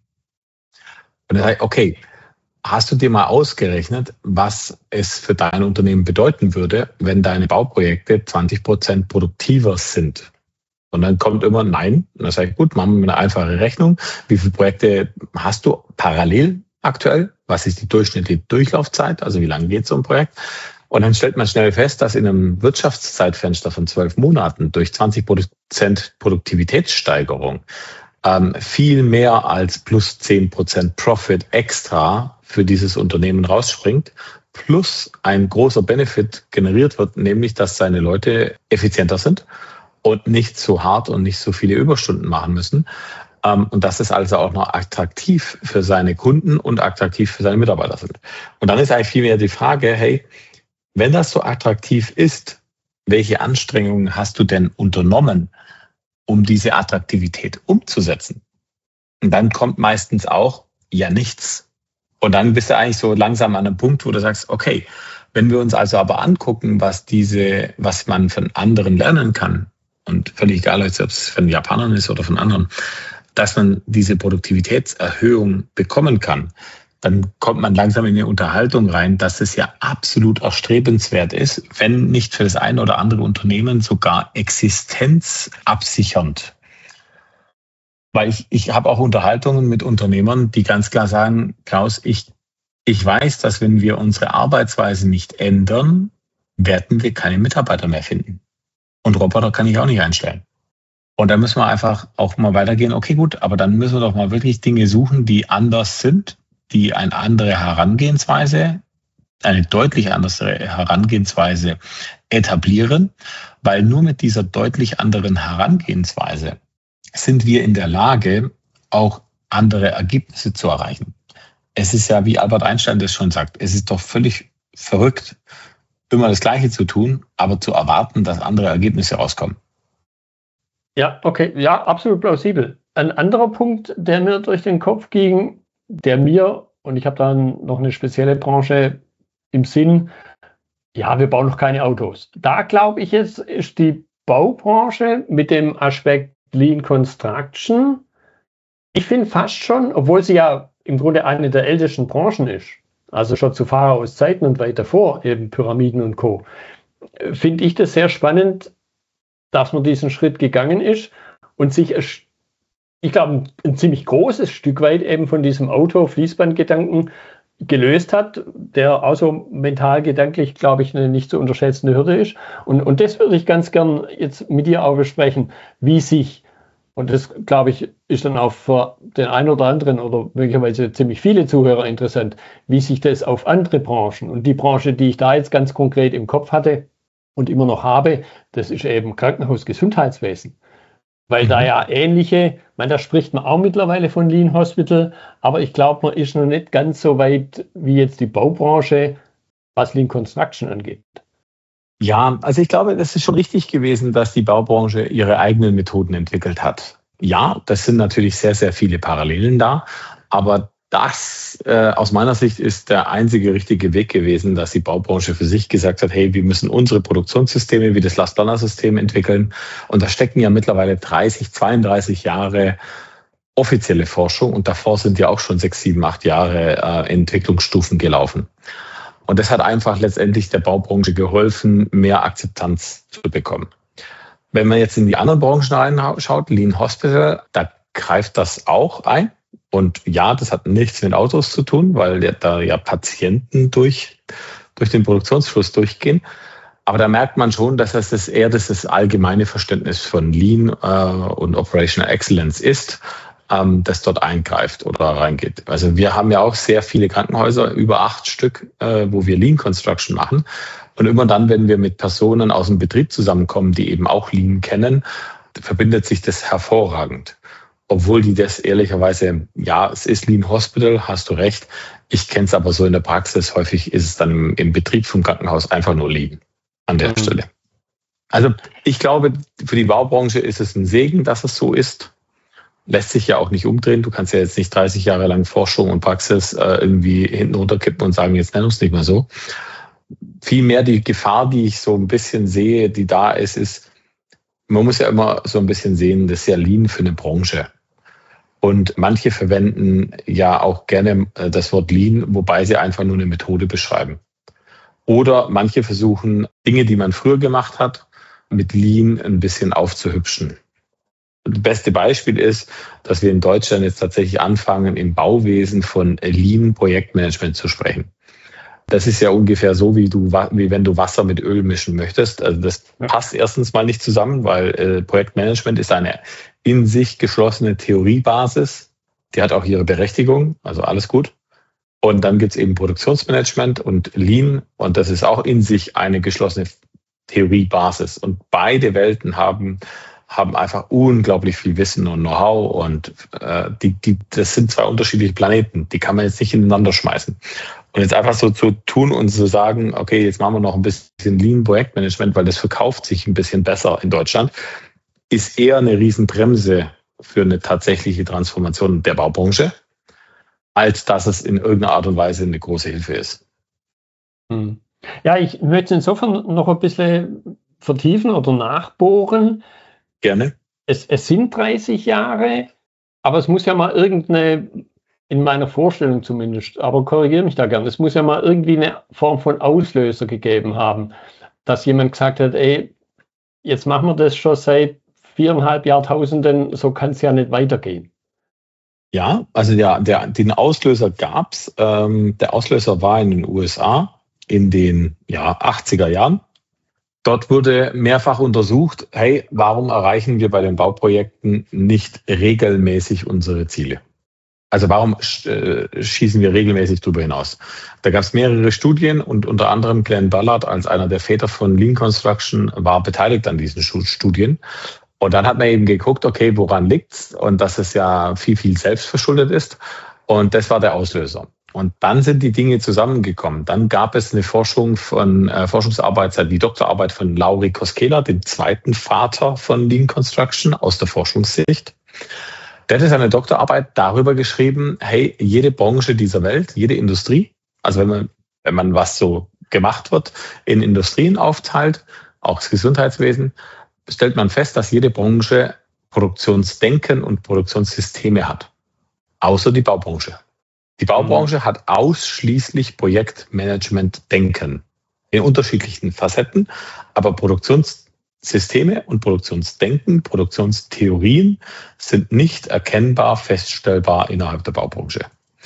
Und dann sage ich, okay, hast du dir mal ausgerechnet, was es für dein Unternehmen bedeuten würde, wenn deine Bauprojekte zwanzig Prozent produktiver sind? Und dann kommt immer Nein. Und dann sage ich, gut, machen wir eine einfache Rechnung. Wie viele Projekte hast du parallel aktuell? Was ist die durchschnittliche Durchlaufzeit? Also wie lange geht so ein Projekt? Und dann stellt man schnell fest, dass in einem Wirtschaftszeitfenster von zwölf Monaten durch zwanzig Prozent Produktivitätssteigerung ähm, viel mehr als plus zehn Prozent Profit extra für dieses Unternehmen rausspringt, plus ein großer Benefit generiert wird, nämlich dass seine Leute effizienter sind und nicht so hart und nicht so viele Überstunden machen müssen. Ähm, und dass es also auch noch attraktiv für seine Kunden und attraktiv für seine Mitarbeiter sind. Und dann ist eigentlich vielmehr die Frage, hey, wenn das so attraktiv ist, welche Anstrengungen hast du denn unternommen, um diese Attraktivität umzusetzen? Und dann kommt meistens auch, ja, nichts. Und dann bist du eigentlich so langsam an einem Punkt, wo du sagst, okay, wenn wir uns also aber angucken, was diese, was man von anderen lernen kann, und völlig egal, ob es von Japanern ist oder von anderen, dass man diese Produktivitätserhöhung bekommen kann, dann kommt man langsam in eine Unterhaltung rein, dass es ja absolut erstrebenswert ist, wenn nicht für das eine oder andere Unternehmen sogar existenzabsichernd. Weil ich, ich habe auch Unterhaltungen mit Unternehmern, die ganz klar sagen, Klaus, ich, ich weiß, dass wenn wir unsere Arbeitsweise nicht ändern, werden wir keine Mitarbeiter mehr finden. Und Roboter kann ich auch nicht einstellen. Und da müssen wir einfach auch mal weitergehen. Okay, gut, aber dann müssen wir doch mal wirklich Dinge suchen, die anders sind, die eine andere Herangehensweise, eine deutlich andere Herangehensweise etablieren, weil nur mit dieser deutlich anderen Herangehensweise sind wir in der Lage, auch andere Ergebnisse zu erreichen. Es ist ja, wie Albert Einstein das schon sagt, es ist doch völlig verrückt, immer das Gleiche zu tun, aber zu erwarten, dass andere Ergebnisse rauskommen. Ja, okay, ja, absolut plausibel. Ein anderer Punkt, der mir durch den Kopf ging, der mir, und ich habe dann noch eine spezielle Branche im Sinn, ja, wir bauen noch keine Autos. Da glaube ich jetzt, ist die Baubranche mit dem Aspekt Lean Construction, ich finde fast schon, obwohl sie ja im Grunde eine der ältesten Branchen ist, also schon zu Pharaos Zeiten und weit davor, eben Pyramiden und Co., finde ich das sehr spannend, dass man diesen Schritt gegangen ist und sich, ich glaube, ein ziemlich großes Stück weit eben von diesem Auto-Fließbandgedanken gelöst hat, der auch so mental, gedanklich, glaube ich, eine nicht zu unterschätzende Hürde ist. Und, und das würde ich ganz gern jetzt mit dir auch besprechen, wie sich, und das, glaube ich, ist dann auch für den einen oder anderen oder möglicherweise ziemlich viele Zuhörer interessant, wie sich das auf andere Branchen, und die Branche, die ich da jetzt ganz konkret im Kopf hatte und immer noch habe, das ist eben Krankenhausgesundheitswesen. Weil mhm. da ja ähnliche, ich meine, da spricht man auch mittlerweile von Lean Hospital, aber ich glaube, man ist noch nicht ganz so weit wie jetzt die Baubranche, was Lean Construction angeht. Ja, also ich glaube, das ist schon richtig gewesen, dass die Baubranche ihre eigenen Methoden entwickelt hat. Ja, das sind natürlich sehr, sehr viele Parallelen da, aber Das äh, aus meiner Sicht ist der einzige richtige Weg gewesen, dass die Baubranche für sich gesagt hat, hey, wir müssen unsere Produktionssysteme wie das Last-Donner-System entwickeln. Und da stecken ja mittlerweile dreißig, zweiunddreißig Jahre offizielle Forschung und davor sind ja auch schon sechs, sieben, acht Jahre äh, Entwicklungsstufen gelaufen. Und das hat einfach letztendlich der Baubranche geholfen, mehr Akzeptanz zu bekommen. Wenn man jetzt in die anderen Branchen reinschaut, Lean Hospital, da greift das auch ein. Und ja, das hat nichts mit Autos zu tun, weil da ja Patienten durch, durch den Produktionsfluss durchgehen. Aber da merkt man schon, dass das, das eher das, das allgemeine Verständnis von Lean äh, und Operational Excellence ist, ähm, das dort eingreift oder reingeht. Also wir haben ja auch sehr viele Krankenhäuser, über acht Stück, äh, wo wir Lean Construction machen. Und immer dann, wenn wir mit Personen aus dem Betrieb zusammenkommen, die eben auch Lean kennen, verbindet sich das hervorragend. Obwohl die das ehrlicherweise, ja, es ist Lean Hospital, hast du recht. Ich kenne es aber so in der Praxis. Häufig ist es dann im, im Betrieb vom Krankenhaus einfach nur Lean an der mhm. Stelle. Also ich glaube, für die Baubranche ist es ein Segen, dass es so ist. Lässt sich ja auch nicht umdrehen. Du kannst ja jetzt nicht dreißig Jahre lang Forschung und Praxis äh, irgendwie hinten runterkippen und sagen, jetzt nennen wir es nicht mehr so. Vielmehr die Gefahr, die ich so ein bisschen sehe, die da ist, ist, man muss ja immer so ein bisschen sehen, das ist ja Lean für eine Branche. Und manche verwenden ja auch gerne das Wort Lean, wobei sie einfach nur eine Methode beschreiben. Oder manche versuchen, Dinge, die man früher gemacht hat, mit Lean ein bisschen aufzuhübschen. Das beste Beispiel ist, dass wir in Deutschland jetzt tatsächlich anfangen, im Bauwesen von Lean-Projektmanagement zu sprechen. Das ist ja ungefähr so, wie du, wie wenn du Wasser mit Öl mischen möchtest. Also das ja. passt erstens mal nicht zusammen, weil äh, Projektmanagement ist eine in sich geschlossene Theoriebasis. Die hat auch ihre Berechtigung, also alles gut. Und dann gibt's eben Produktionsmanagement und Lean und das ist auch in sich eine geschlossene Theoriebasis. Und beide Welten haben haben einfach unglaublich viel Wissen und Know-how und äh, die, die, das sind zwei unterschiedliche Planeten. Die kann man jetzt nicht ineinander schmeißen. Und jetzt einfach so zu tun und zu sagen, okay, jetzt machen wir noch ein bisschen Lean-Projektmanagement, weil das verkauft sich ein bisschen besser in Deutschland, ist eher eine Riesenbremse für eine tatsächliche Transformation der Baubranche, als dass es in irgendeiner Art und Weise eine große Hilfe ist. Hm. Ja, ich möchte insofern noch ein bisschen vertiefen oder nachbohren. Gerne. Es, es sind dreißig Jahre, aber es muss ja mal irgendeine, in meiner Vorstellung zumindest, aber korrigiere mich da gern, es muss ja mal irgendwie eine Form von Auslöser gegeben haben, dass jemand gesagt hat, ey, jetzt machen wir das schon seit viereinhalb Jahrtausenden, so kann es ja nicht weitergehen. Ja, also der, der, den Auslöser gab's. Ähm, der Auslöser war in den U S A in den ja, achtziger Jahren. Dort wurde mehrfach untersucht, hey, warum erreichen wir bei den Bauprojekten nicht regelmäßig unsere Ziele? Also warum äh, schießen wir regelmäßig darüber hinaus? Da gab es mehrere Studien und unter anderem Glenn Ballard als einer der Väter von Lean Construction war beteiligt an diesen Studien. Und dann hat man eben geguckt, okay, woran liegt's? Und dass es ja viel, viel selbstverschuldet ist. Und das war der Auslöser. Und dann sind die Dinge zusammengekommen. Dann gab es eine Forschung von äh, Forschungsarbeit, die Doktorarbeit von Lauri Koskela, dem zweiten Vater von Lean Construction aus der Forschungssicht. Der hat seine Doktorarbeit darüber geschrieben, hey, jede Branche dieser Welt, jede Industrie, also wenn man, wenn man was so gemacht wird, in Industrien aufteilt, auch das Gesundheitswesen, stellt man fest, dass jede Branche Produktionsdenken und Produktionssysteme hat. Außer die Baubranche. Die Baubranche hat ausschließlich Projektmanagement-Denken in unterschiedlichen Facetten, aber Produktionssysteme und Produktionsdenken, Produktionstheorien sind nicht erkennbar feststellbar innerhalb der Baubranche.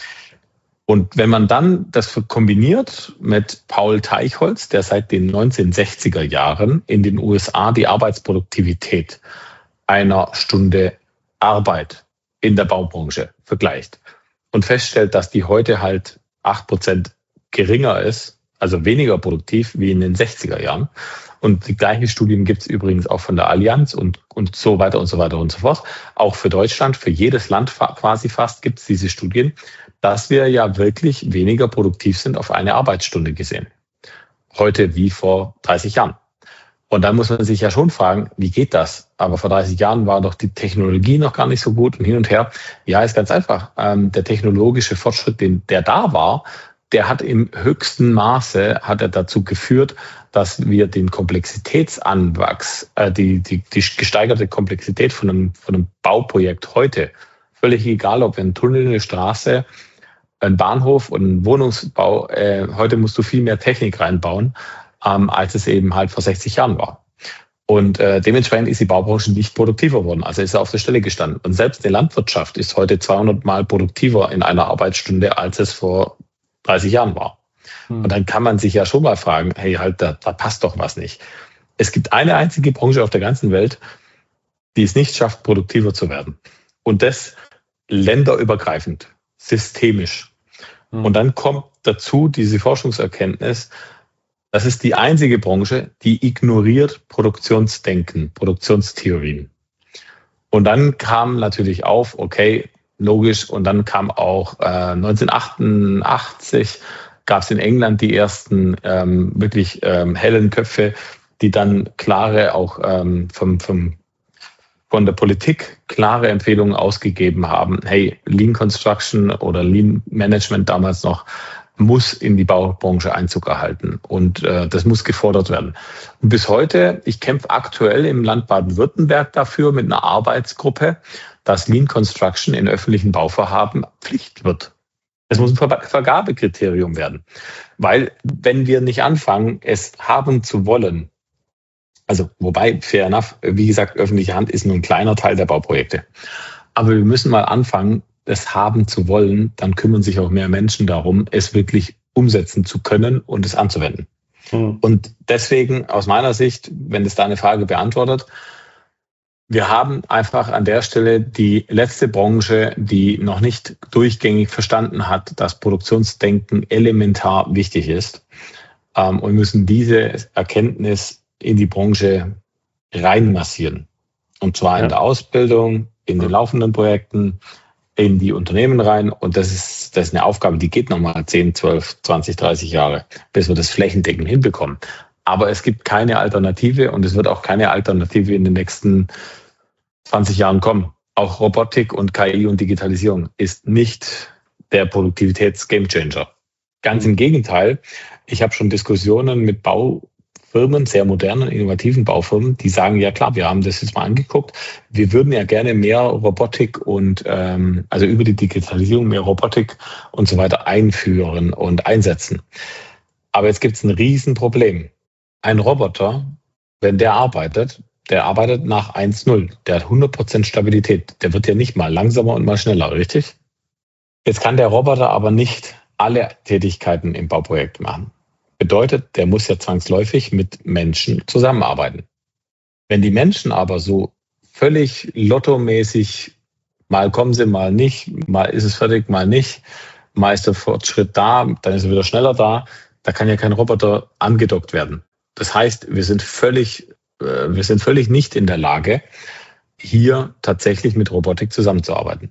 Und wenn man dann das kombiniert mit Paul Teichholz, der seit den neunzehnhundertsechziger Jahren in den U S A die Arbeitsproduktivität einer Stunde Arbeit in der Baubranche vergleicht, und feststellt, dass die heute halt acht Prozent geringer ist, also weniger produktiv wie in den sechziger Jahren. Und die gleichen Studien gibt es übrigens auch von der Allianz und, und so weiter und so weiter und so fort. Auch für Deutschland, für jedes Land quasi fast gibt es diese Studien, dass wir ja wirklich weniger produktiv sind auf eine Arbeitsstunde gesehen. Heute wie vor dreißig Jahren. Und dann muss man sich ja schon fragen, wie geht das? Aber vor dreißig Jahren war doch die Technologie noch gar nicht so gut und hin und her. Ja, ist ganz einfach. Ähm, der technologische Fortschritt, den, der da war, der hat im höchsten Maße hat er dazu geführt, dass wir den Komplexitätsanwachs, äh, die, die, die gesteigerte Komplexität von einem, von einem Bauprojekt heute, völlig egal, ob wir einen Tunnel, eine Straße, ein Bahnhof und ein Wohnungsbau, äh, heute musst du viel mehr Technik reinbauen, ähm, als es eben halt vor sechzig Jahren war. Und äh, dementsprechend ist die Baubranche nicht produktiver geworden. Also ist er auf der Stelle gestanden. Und selbst die Landwirtschaft ist heute zweihundert Mal produktiver in einer Arbeitsstunde, als es vor dreißig Jahren war. Hm. Und dann kann man sich ja schon mal fragen, hey, halt, da, da passt doch was nicht. Es gibt eine einzige Branche auf der ganzen Welt, die es nicht schafft, produktiver zu werden. Und das länderübergreifend, systemisch. Hm. Und dann kommt dazu diese Forschungserkenntnis, das ist die einzige Branche, die ignoriert Produktionsdenken, Produktionstheorien. Und dann kam natürlich auf, okay, logisch, und dann kam auch äh, neunzehnhundertachtundachtzig, gab es in England die ersten ähm, wirklich ähm, hellen Köpfe, die dann klare, auch ähm, vom, vom, von der Politik klare Empfehlungen ausgegeben haben. Hey, Lean Construction oder Lean Management damals noch, muss in die Baubranche Einzug erhalten. Und äh, das muss gefordert werden. Und bis heute, ich kämpfe aktuell im Land Baden-Württemberg dafür mit einer Arbeitsgruppe, dass Lean Construction in öffentlichen Bauvorhaben Pflicht wird. Es muss ein Ver- Vergabekriterium werden. Weil wenn wir nicht anfangen, es haben zu wollen, also wobei, fair enough, wie gesagt, öffentliche Hand ist nur ein kleiner Teil der Bauprojekte. Aber wir müssen mal anfangen, es haben zu wollen, dann kümmern sich auch mehr Menschen darum, es wirklich umsetzen zu können und es anzuwenden. Mhm. Und deswegen, aus meiner Sicht, wenn es deine Frage beantwortet, wir haben einfach an der Stelle die letzte Branche, die noch nicht durchgängig verstanden hat, dass Produktionsdenken elementar wichtig ist. Und müssen diese Erkenntnis in die Branche reinmassieren. Und zwar ja. in der Ausbildung, in den laufenden Projekten, in die Unternehmen rein. Und das ist, das ist eine Aufgabe, die geht nochmal zehn, zwölf, zwanzig, dreißig Jahre, bis wir das flächendeckend hinbekommen. Aber es gibt keine Alternative und es wird auch keine Alternative in den nächsten zwanzig Jahren kommen. Auch Robotik und K I und Digitalisierung ist nicht der Produktivitäts-Gamechanger. Ganz im Gegenteil. Ich habe schon Diskussionen mit Baufirmen, sehr modernen, innovativen Baufirmen, die sagen, ja klar, wir haben das jetzt mal angeguckt. Wir würden ja gerne mehr Robotik und ähm, also über die Digitalisierung mehr Robotik und so weiter einführen und einsetzen. Aber jetzt gibt es ein Riesenproblem. Ein Roboter, wenn der arbeitet, der arbeitet nach eins null. Der hat hundert Prozent Stabilität. Der wird ja nicht mal langsamer und mal schneller, richtig? Jetzt kann der Roboter aber nicht alle Tätigkeiten im Bauprojekt machen. Bedeutet, der muss ja zwangsläufig mit Menschen zusammenarbeiten. Wenn die Menschen aber so völlig lottomäßig, mal kommen sie, mal nicht, mal ist es fertig, mal nicht, mal ist der Fortschritt da, dann ist er wieder schneller da, da kann ja kein Roboter angedockt werden. Das heißt, wir sind völlig, äh, wir sind völlig nicht in der Lage, hier tatsächlich mit Robotik zusammenzuarbeiten.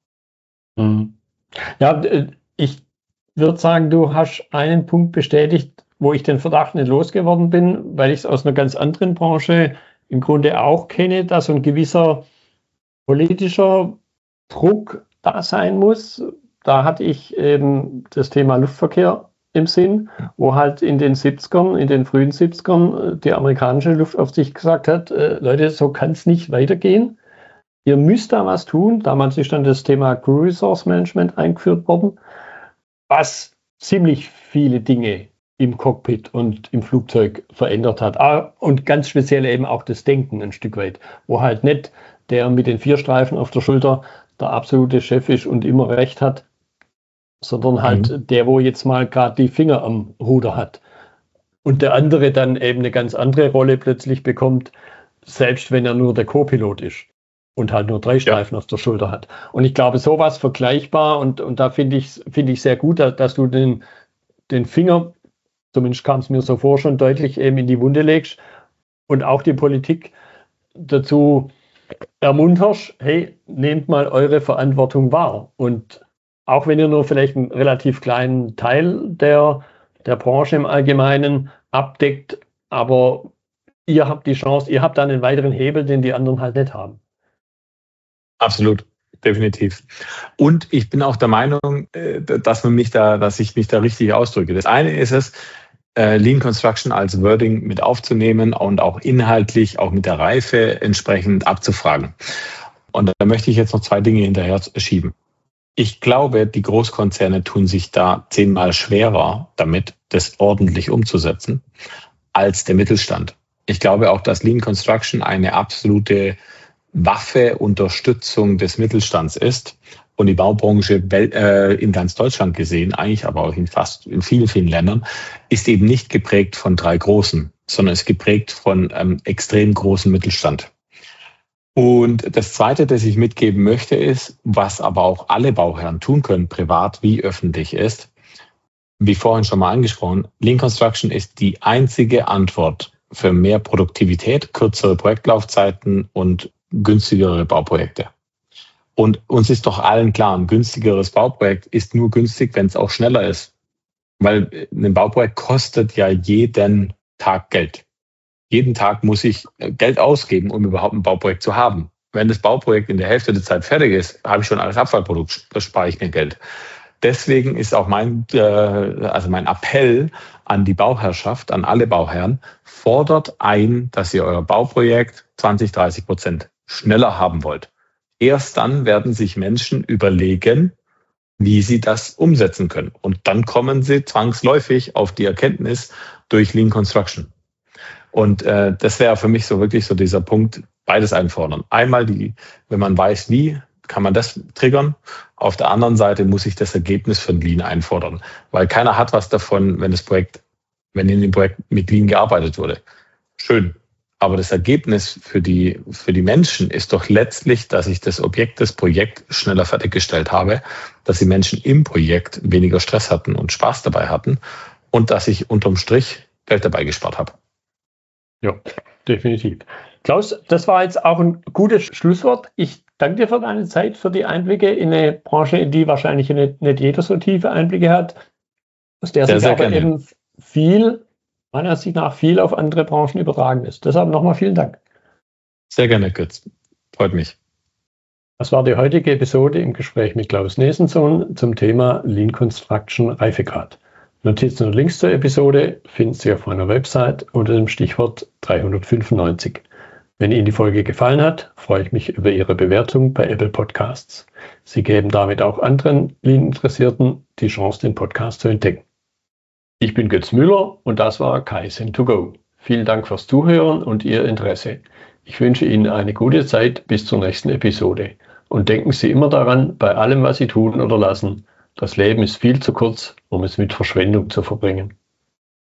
Ja, ich würde sagen, du hast einen Punkt bestätigt, wo ich den Verdacht nicht losgeworden bin, weil ich es aus einer ganz anderen Branche im Grunde auch kenne, dass so ein gewisser politischer Druck da sein muss. Da hatte ich eben das Thema Luftverkehr im Sinn, wo halt in den siebzigern, in den frühen siebzigern die amerikanische Luftaufsicht gesagt hat, äh, Leute, so kann es nicht weitergehen. Ihr müsst da was tun. Damals ist dann das Thema Crew Resource Management eingeführt worden, was ziemlich viele Dinge im Cockpit und im Flugzeug verändert hat. Und ganz speziell eben auch das Denken ein Stück weit, wo halt nicht der mit den vier Streifen auf der Schulter der absolute Chef ist und immer recht hat, sondern halt mhm. der, wo jetzt mal gerade die Finger am Ruder hat. Und der andere dann eben eine ganz andere Rolle plötzlich bekommt, selbst wenn er nur der Co-Pilot ist und halt nur drei Streifen ja. auf der Schulter hat. Und ich glaube, sowas vergleichbar und, und da finde ich finde ich sehr gut, dass, dass du den, den Finger, zumindest kam es mir so vor, schon deutlich eben in die Wunde legst und auch die Politik dazu ermunterst, hey, nehmt mal eure Verantwortung wahr. Und auch wenn ihr nur vielleicht einen relativ kleinen Teil der, der Branche im Allgemeinen abdeckt, aber ihr habt die Chance, ihr habt dann einen weiteren Hebel, den die anderen halt nicht haben. Absolut, definitiv. Und ich bin auch der Meinung, dass man mich da, dass ich mich da richtig ausdrücke. Das eine ist es, Lean Construction als Wording mit aufzunehmen und auch inhaltlich, auch mit der Reife entsprechend abzufragen. Und da möchte ich jetzt noch zwei Dinge hinterher schieben. Ich glaube, die Großkonzerne tun sich da zehnmal schwerer damit, das ordentlich umzusetzen, als der Mittelstand. Ich glaube auch, dass Lean Construction eine absolute Waffe, Unterstützung des Mittelstands ist und die Baubranche in ganz Deutschland gesehen, eigentlich aber auch in fast in vielen, vielen Ländern, ist eben nicht geprägt von drei Großen, sondern ist geprägt von einem extrem großen Mittelstand. Und das Zweite, das ich mitgeben möchte, ist, was aber auch alle Bauherren tun können, privat wie öffentlich, ist, wie vorhin schon mal angesprochen, Lean Construction ist die einzige Antwort für mehr Produktivität, kürzere Projektlaufzeiten und günstigere Bauprojekte. Und uns ist doch allen klar, ein günstigeres Bauprojekt ist nur günstig, wenn es auch schneller ist. Weil ein Bauprojekt kostet ja jeden Tag Geld. Jeden Tag muss ich Geld ausgeben, um überhaupt ein Bauprojekt zu haben. Wenn das Bauprojekt in der Hälfte der Zeit fertig ist, habe ich schon alles Abfallprodukt, da spare ich mir Geld. Deswegen ist auch mein, äh, also mein Appell an die Bauherrschaft, an alle Bauherren, fordert ein, dass ihr euer Bauprojekt zwanzig, dreißig Prozent schneller haben wollt. Erst dann werden sich Menschen überlegen, wie sie das umsetzen können. Und dann kommen sie zwangsläufig auf die Erkenntnis durch Lean Construction. Und äh, das wäre für mich so wirklich so dieser Punkt, beides einfordern. Einmal, die, wenn man weiß, wie, kann man das triggern. Auf der anderen Seite muss ich das Ergebnis von Lean einfordern. Weil keiner hat was davon, wenn das Projekt, wenn in dem Projekt mit Lean gearbeitet wurde. Schön. Aber das Ergebnis für die, für die Menschen ist doch letztlich, dass ich das Objekt, das Projekt schneller fertiggestellt habe, dass die Menschen im Projekt weniger Stress hatten und Spaß dabei hatten und dass ich unterm Strich Geld dabei gespart habe. Ja, definitiv. Klaus, das war jetzt auch ein gutes Schlusswort. Ich danke dir für deine Zeit, für die Einblicke in eine Branche, in die wahrscheinlich nicht, nicht jeder so tiefe Einblicke hat, aus der sehr, sich sehr aber gerne. eben viel, meiner Ansicht nach, viel auf andere Branchen übertragen ist. Deshalb nochmal vielen Dank. Sehr gerne, Götz. Freut mich. Das war die heutige Episode im Gespräch mit Klaus Nesensohn zum Thema Lean Construction Reifegrad. Notizen und Links zur Episode finden Sie auf meiner Website unter dem Stichwort dreihundertfünfundneunzig. Wenn Ihnen die Folge gefallen hat, freue ich mich über Ihre Bewertung bei Apple Podcasts. Sie geben damit auch anderen Lean-Interessierten die Chance, den Podcast zu entdecken. Ich bin Götz Müller und das war Kaizen to go. Vielen Dank fürs Zuhören und Ihr Interesse. Ich wünsche Ihnen eine gute Zeit bis zur nächsten Episode. Und denken Sie immer daran, bei allem, was Sie tun oder lassen, das Leben ist viel zu kurz, um es mit Verschwendung zu verbringen.